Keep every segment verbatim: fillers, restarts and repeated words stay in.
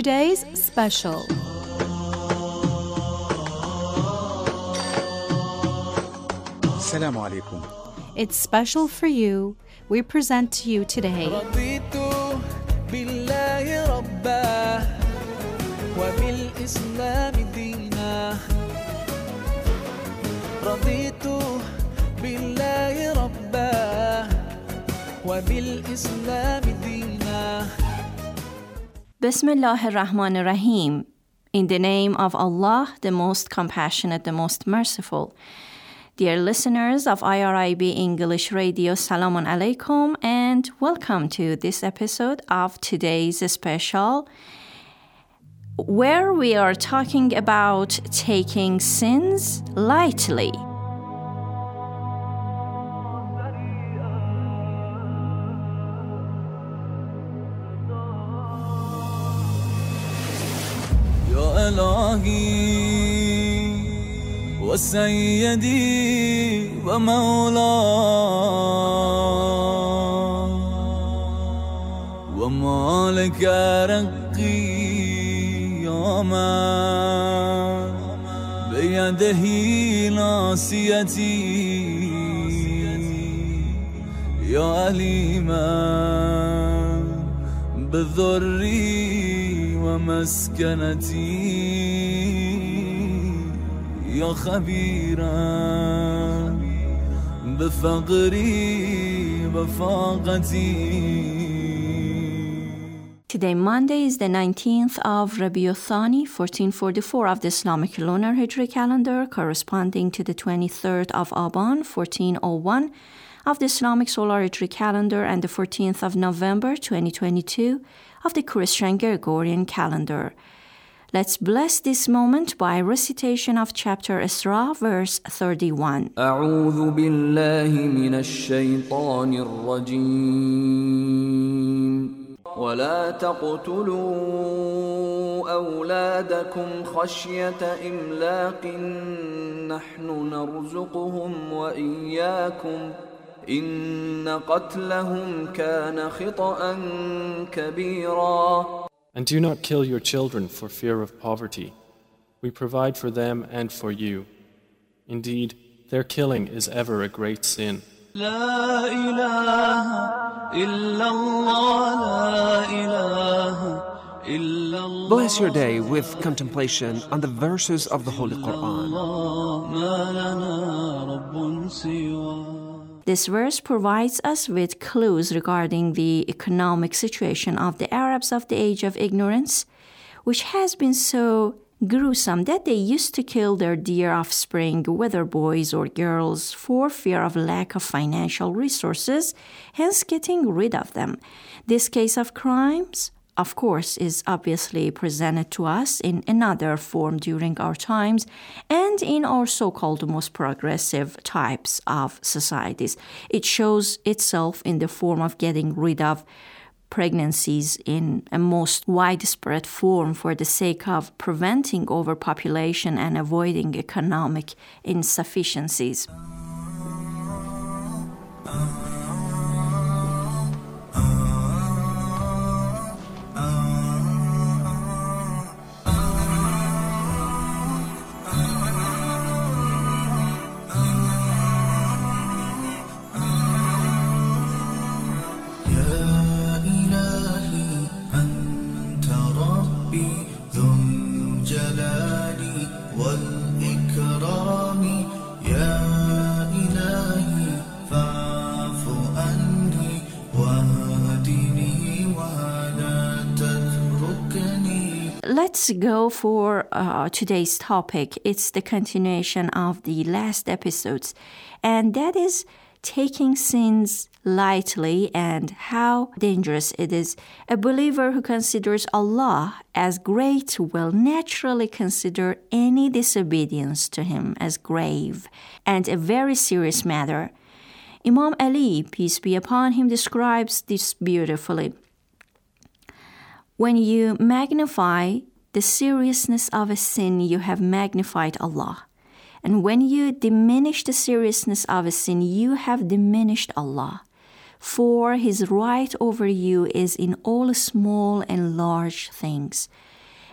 today's special. Assalamu alaikum. It's special for you. We present to you today رضيت بالله ربا وبالإسلام دينا رضيت بالله ربا وبالإسلام دينا Bismillah ar-Rahman ar-Rahim. In the name of Allah, the most compassionate, the most merciful. Dear listeners of I R I B English Radio, Salamun Alaikum, and welcome to this episode of today's special, where we are talking about taking sins lightly. يا إلهي وسيدي ومولاي وما لك رقي يا من بيده ناصيتي يا أليما بذري ومسكنتي يا خبيرا بفقري وفاقتي. Today, Monday, is the nineteenth of Rabiul Thani, fourteen forty-four of the Islamic lunar Hijri calendar, corresponding to the twenty-third of Aban, fourteen oh one of the Islamic solar Hijri calendar, and the fourteenth of November, twenty twenty-two of the Christian Gregorian calendar. Let's bless this moment by recitation of chapter Isra, verse thirty-one. أعوذ بالله من الشيطان الرجيم ولا تقتلوا أولادكم خشية إملاق نحن نرزقهم وإياكم إن قتلهم كان خطأ كبيرا. And do not kill your children for fear of poverty. We provide for them and for you. Indeed, their killing is ever a great sin. لا إله إلا الله لا إله إلا الله. Bless your day with contemplation on the verses of the Holy Quran. ما لنا رب سواه. This verse provides us with clues regarding the economic situation of the Arabs of the age of ignorance, which has been so gruesome that they used to kill their dear offspring, whether boys or girls, for fear of lack of financial resources, hence getting rid of them. This case of crimes, of course, is obviously presented to us in another form during our times and in our so-called most progressive types of societies. It shows itself in the form of getting rid of pregnancies in a most widespread form for the sake of preventing overpopulation and avoiding economic insufficiencies. Let's go for uh, today's topic. It's the continuation of the last episodes, and that is taking sins lightly and how dangerous it is. A believer who considers Allah as great will naturally consider any disobedience to Him as grave and a very serious matter. Imam Ali, peace be upon him, describes this beautifully. When you magnify the seriousness of a sin, you have magnified Allah. And when you diminish the seriousness of a sin, you have diminished Allah. For His right over you is in all small and large things.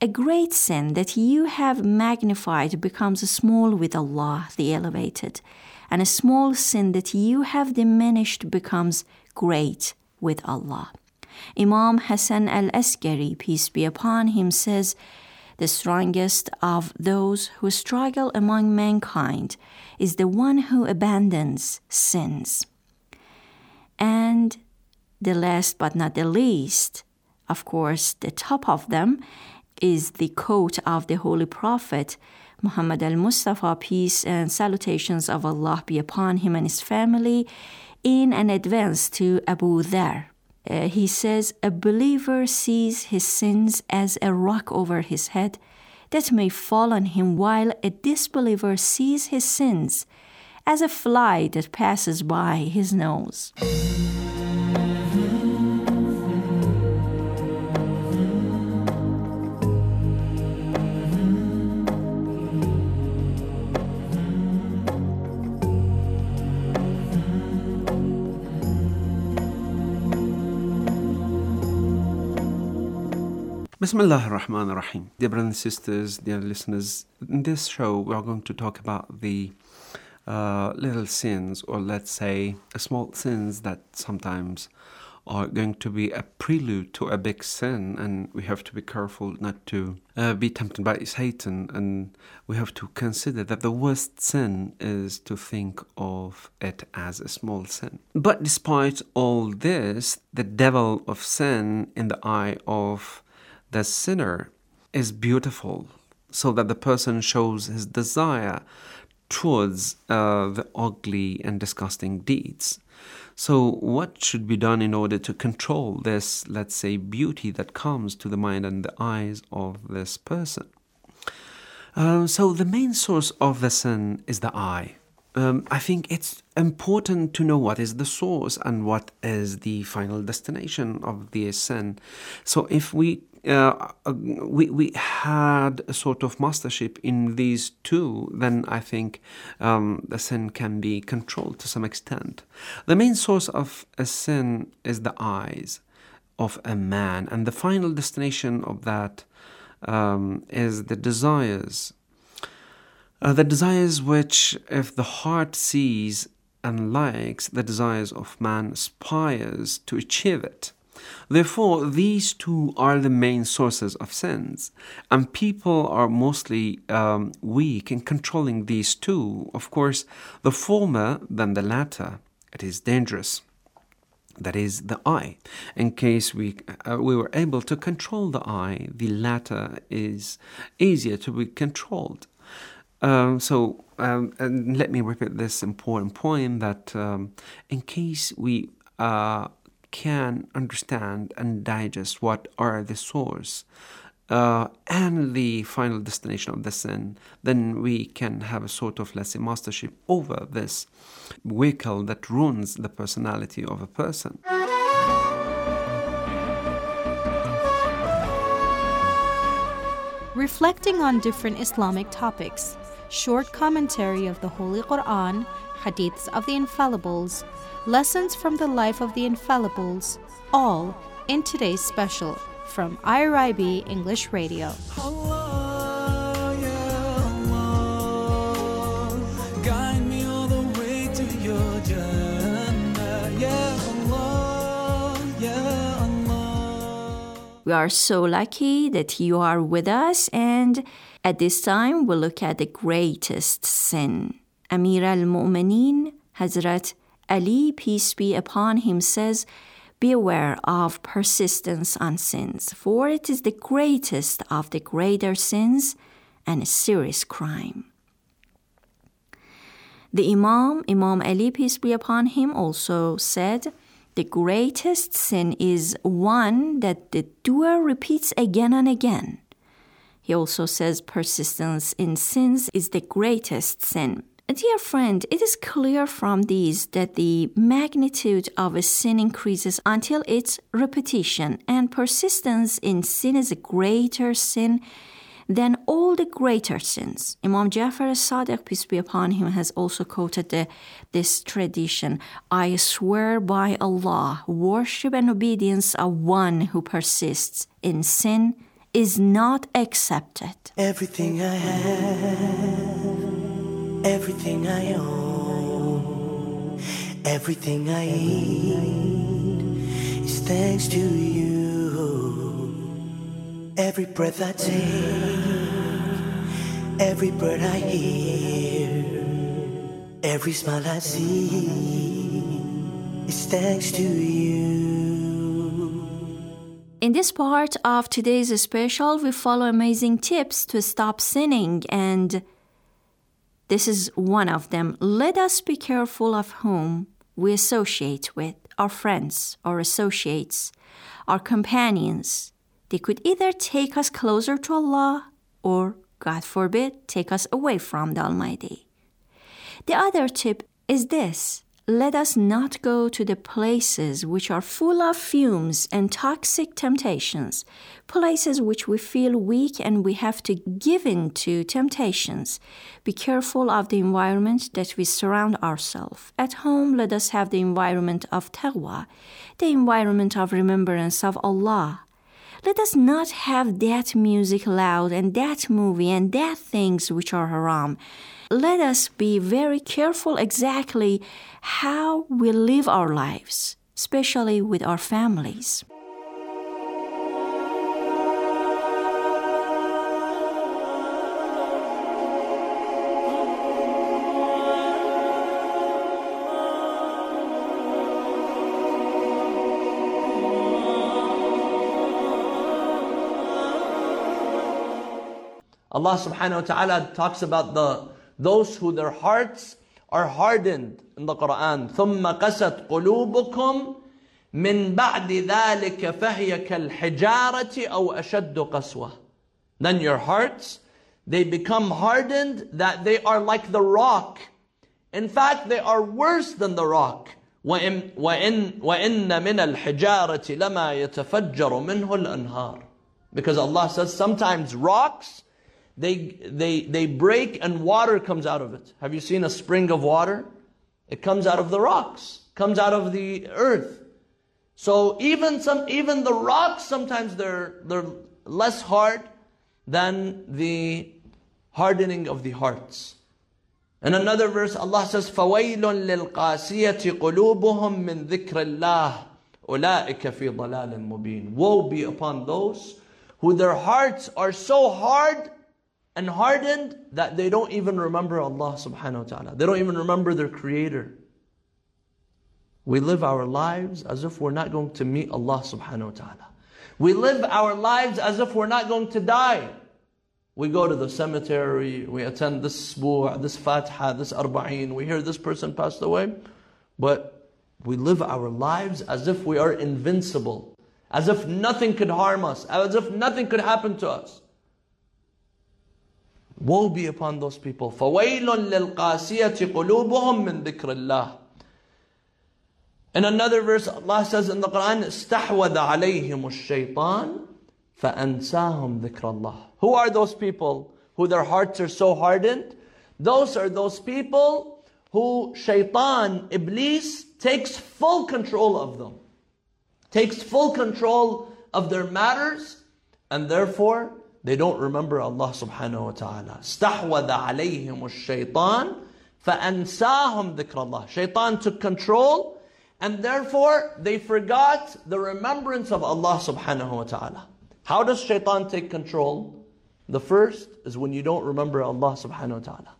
a great sin that you have magnified becomes small with Allah, the Elevated, and a small sin that you have diminished becomes great with Allah. Imam Hassan al-Askari, peace be upon him, says, the strongest of those who struggle among mankind is the one who abandons sins. And the last but not the least, of course, the top of them, is the quote of the Holy Prophet, Muhammad al-Mustafa, peace and salutations of Allah be upon him and his family, in an advance to Abu Dharr. Uh, he says, a believer sees his sins as a rock over his head that may fall on him, while a disbeliever sees his sins as a fly that passes by his nose. Bismillah ar-Rahman ar-Rahim. Dear brothers and sisters, dear listeners, in this show we are going to talk about the uh, little sins, or let's say small sins that sometimes are going to be a prelude to a big sin, and we have to be careful not to uh, be tempted by Satan, and we have to consider that the worst sin is to think of it as a small sin. But despite all this, the devil of sin in the eye of the sinner is beautiful, so that the person shows his desire towards uh, the ugly and disgusting deeds. So what should be done in order to control this, let's say, beauty that comes to the mind and the eyes of this person? Uh, so the main source of the sin is the eye. Um, I think it's important to know what is the source and what is the final destination of the sin. So if we uh, we we had a sort of mastership in these two, then I think um, the sin can be controlled to some extent. The main source of a sin is the eyes of a man, and the final destination of that um, is the desires. Uh, the desires which, if the heart sees and likes, the desires of man aspires to achieve it. Therefore, these two are the main sources of sins, and people are mostly um, weak in controlling these two. Of course, the former than the latter, it is dangerous. That is the eye. In case we uh, we were able to control the eye, the latter is easier to be controlled. Um, so, um, and let me repeat this important point, that um, in case we uh, can understand and digest what are the source uh, and the final destination of the sin, then we can have a sort of, let's say, mastership over this vehicle that ruins the personality of a person. Reflecting on different Islamic topics, short commentary of the Holy Quran, hadiths of the Infallibles, lessons from the life of the Infallibles, all in today's special from I R I B English Radio. Allah, ya Allah, guide me all the way to your Jannah, ya Allah, ya Allah. We are so lucky that you are with us, and at this time we'll look at the greatest sin. Amir al-Mu'mineen, Hazrat Ali, peace be upon him, says, beware of persistence on sins, for it is the greatest of the greater sins and a serious crime. The Imam, Imam Ali, peace be upon him, also said, the greatest sin is one that the doer repeats again and again. He also says persistence in sins is the greatest sin. Dear friend, it is clear from these that the magnitude of a sin increases until its repetition, and persistence in sin is a greater sin than all the greater sins. Imam Jafar as-Sadiq, peace be upon him, has also quoted the, this tradition. I swear by Allah, worship and obedience of one who persists in sin is not accepted. Everything I have, everything I own, everything I eat is thanks to you. Every breath I take, every bird I hear, every smile I see is thanks to you. In this part of today's special, we follow amazing tips to stop sinning, and this is one of them. Let us be careful of whom we associate with, our friends, our associates, our companions. They could either take us closer to Allah or, God forbid, take us away from the Almighty. The other tip is this. Let us not go to the places which are full of fumes and toxic temptations, places which we feel weak and we have to give in to temptations. Be careful of the environment that we surround ourselves. At home, let us have the environment of taqwa, the environment of remembrance of Allah. Let us not have that music loud and that movie and that things which are haram. Let us be very careful exactly how we live our lives, especially with our families. Allah subhanahu wa ta'ala talks about the those who their hearts are hardened in the Quran. ثُمَّ قَسَتْ قُلُوبُكُمْ مِنْ بَعْدِ ذَلِكَ فَهِيَ كَالْحِجَارَةِ أَوْ أَشَدُّ قَسْوَةً. Then your hearts, they become hardened that they are like the rock. In fact, they are worse than the rock. وَإِن, وَإِن, وَإِنَّ مِنَ الْحِجَارَةِ لَمَا يَتَفَجَّرُ مِنْهُ الْأَنْهَارِ. Because Allah says sometimes rocks, They, they, they break and water comes out of it. Have you seen a spring of water? It comes out of the rocks, comes out of the earth. So even some, even the rocks, sometimes they're, they're less hard than the hardening of the hearts. In another verse, Allah says, فَوَيْلٌ لِلْقَاسِيَةِ قُلُوبُهُمْ مِنْ ذِكْرِ اللَّهِ أُولَٰئِكَ فِي ضَلَالٍ مُبِينٍ. Woe be upon those who their hearts are so hard and hardened that they don't even remember Allah subhanahu wa ta'ala. They don't even remember their Creator. We live our lives as if we're not going to meet Allah subhanahu wa ta'ala. We live our lives as if we're not going to die. We go to the cemetery, we attend this sbu', this fatiha, this arba'een, we hear this person passed away, but we live our lives as if we are invincible, as if nothing could harm us, as if nothing could happen to us. Woe be upon those people. فَوَيْلٌ لِلْقَاسِيَةِ قُلُوبُهُمْ مِنْ ذِكْرِ اللَّهِ. In another verse, Allah says in the Quran, اسْتَحْوَذَ عَلَيْهِمُ الشَّيْطَانِ فَأَنْسَاهُمْ ذِكْرَ اللَّهِ. Who are those people who their hearts are so hardened? Those are those people who shaitan, Iblis, takes full control of them. Takes full control of their matters, and therefore they don't remember Allah subhanahu wa ta'ala. استحوذ عليهم الشيطان فأنساهم ذكر الله. Shaitan took control, and therefore they forgot the remembrance of Allah subhanahu wa ta'ala. How does shaitan take control? The first is when you don't remember Allah subhanahu wa ta'ala.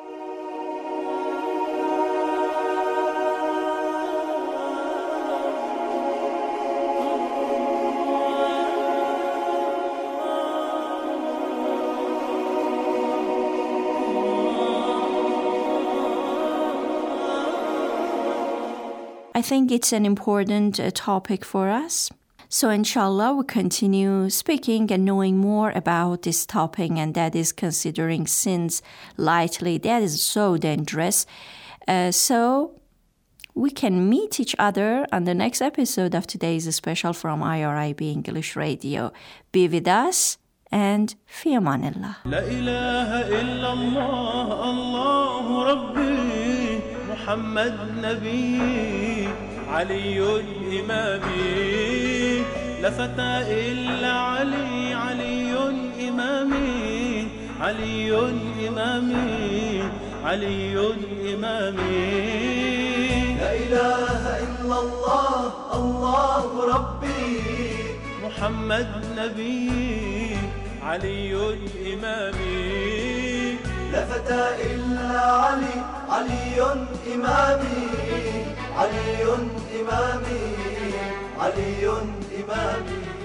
I think it's an important uh, topic for us. So inshallah, we'll continue speaking and knowing more about this topic, and that is considering sins lightly. That is so dangerous. Uh, so we can meet each other on the next episode of today's special from I R I B English Radio. Be with us, and fi amanillah. La ilaha illallah, Allahu Rabbi, Muhammad Nabi, Aliyun Imami, la fata illa Ali, Ali. علي إمامي علي إمامي. لا إله إلا الله الله ربي محمد نبي علي إمامي. لا فتى إلا علي علي إمامي علي إمامي علي إمامي.